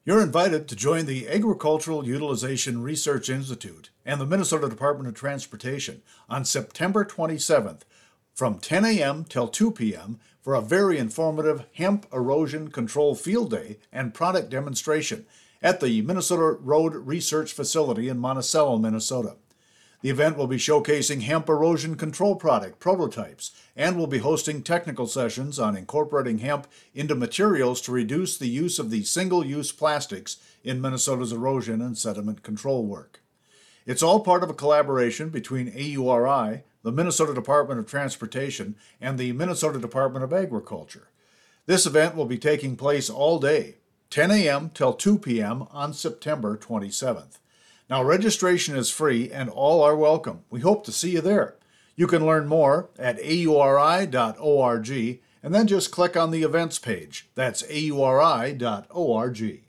You're invited to join the Agricultural Utilization Research Institute and the Minnesota Department of Transportation on September 27th from 10 a.m. till 2 p.m. for a very informative hemp erosion control field day and product demonstration at the Minnesota Road Research Facility in Monticello, Minnesota. The event will be showcasing hemp erosion control product prototypes and will be hosting technical sessions on incorporating hemp into materials to reduce the use of the single-use plastics in Minnesota's erosion and sediment control work. It's all part of a collaboration between AURI, the Minnesota Department of Transportation, and the Minnesota Department of Agriculture. This event will be taking place all day, 10 a.m. till 2 p.m. on September 27th. Now, registration is free and all are welcome. We hope to see you there. You can learn more at auri.org and then just click on the events page. That's auri.org.